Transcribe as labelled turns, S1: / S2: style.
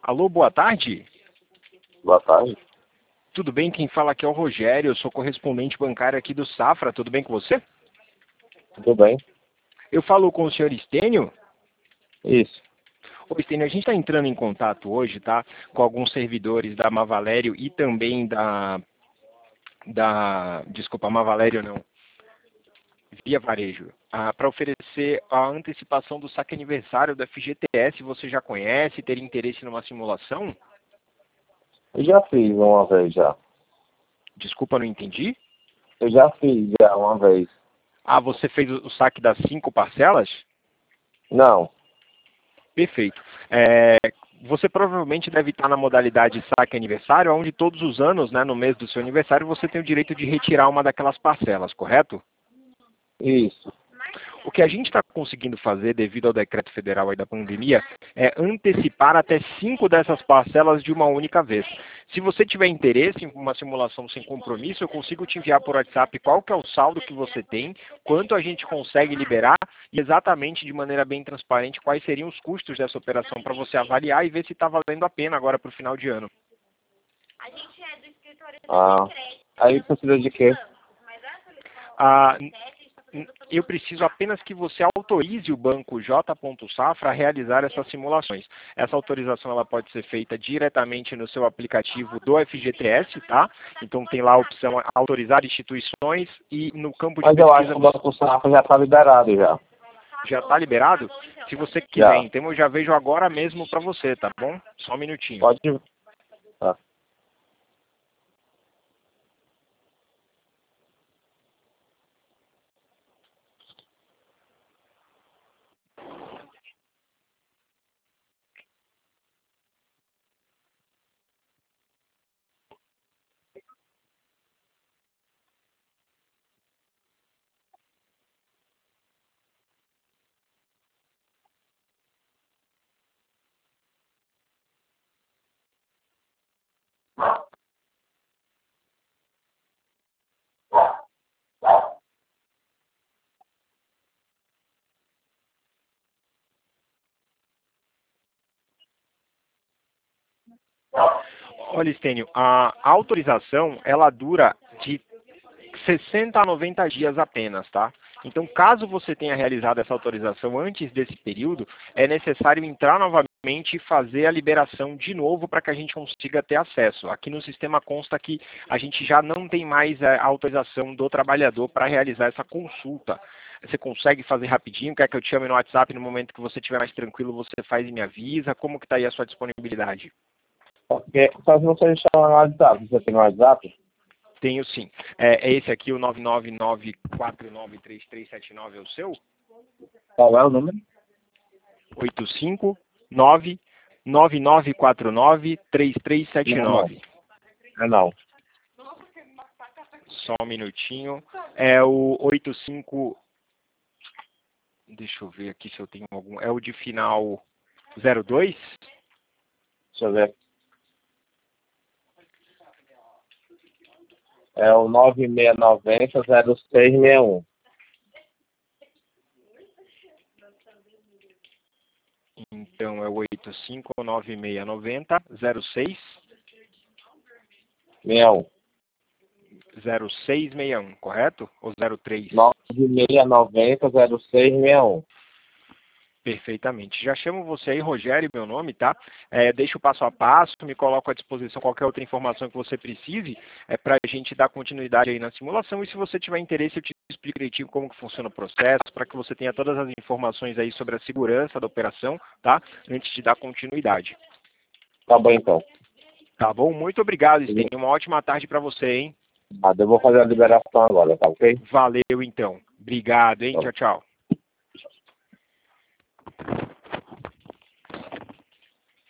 S1: Alô, boa tarde.
S2: Boa tarde.
S1: Tudo bem? Quem fala aqui é o Rogério, eu sou correspondente bancário aqui do Safra. Tudo bem com você?
S2: Tudo bem?
S1: Eu falo com o senhor Estênio.
S2: Isso.
S1: Ô, Estênio, a gente está entrando em contato hoje, tá? Com alguns servidores da Mavalério e também desculpa, Mavalério não, Via Varejo, para oferecer a antecipação do saque aniversário da FGTS. Você já conhece, teria interesse numa simulação?
S2: Eu já fiz uma vez já.
S1: Desculpa, não entendi.
S2: Eu já fiz já uma vez.
S1: Ah, você fez o saque das 5 parcelas?
S2: Não.
S1: Perfeito. Você provavelmente deve estar na modalidade saque aniversário, onde todos os anos, né, no mês do seu aniversário, você tem o direito de retirar uma daquelas parcelas, correto?
S2: Isso.
S1: O que a gente está conseguindo fazer, devido ao decreto federal aí da pandemia, é antecipar até 5 dessas parcelas de uma única vez. Se você tiver interesse em uma simulação sem compromisso, eu consigo te enviar por WhatsApp qual que é o saldo que você tem, quanto a gente consegue liberar e exatamente de maneira bem transparente quais seriam os custos dessa operação para você avaliar e ver se está valendo a pena agora para o final de ano.
S2: Aí precisa de quê?
S1: Eu preciso apenas que você autorize o banco J.Safra a realizar essas simulações. Essa autorização ela pode ser feita diretamente no seu aplicativo do FGTS, tá? Então tem lá a opção autorizar instituições e no campo de
S2: Mas eu acho
S1: pesquisa
S2: que o Banco Safra já está liberado já.
S1: já está liberado? Se você quiser,
S2: Já.
S1: então eu já vejo agora mesmo para você, tá bom? Só um minutinho.
S2: Pode. Tá.
S1: Olha, Estênio, a autorização ela dura de 60 a 90 dias apenas, tá? Então, caso você tenha realizado essa autorização antes desse período, é necessário entrar novamente e fazer a liberação de novo para que a gente consiga ter acesso. Aqui no sistema consta que a gente já não tem mais a autorização do trabalhador para realizar essa consulta. Você consegue fazer rapidinho? Quer que eu te chame no WhatsApp no momento que você estiver mais tranquilo, você faz e me avisa? Como que está aí a sua disponibilidade?
S2: Porque, só se você chamar no WhatsApp. Você tem no WhatsApp?
S1: Tenho sim. É esse aqui, o 999493379 é o seu?
S2: Qual é o número?
S1: 859-9949-3379.
S2: Não.
S1: Só um minutinho. É o 85... Deixa eu ver aqui se eu tenho algum... É o de final 02?
S2: Deixa eu ver. É o 9690-0661.
S1: Então é o 859690-06...
S2: 61.
S1: 0661, correto? Ou 03?
S2: 9690-0661.
S1: Perfeitamente. Já chamo você aí, Rogério, meu nome, tá? Deixa o passo a passo, me coloco à disposição qualquer outra informação que você precise, para a gente dar continuidade aí na simulação. E se você tiver interesse, eu te explico direitinho como que funciona o processo, para que você tenha todas as informações aí sobre a segurança da operação, tá? Antes de dar continuidade.
S2: Tá bom, então.
S1: Tá bom? Muito obrigado, Sten. Uma ótima tarde para você, hein?
S2: Eu vou fazer a liberação agora, tá ok?
S1: Valeu, então. Obrigado, hein?
S2: Tá.
S1: Tchau, tchau.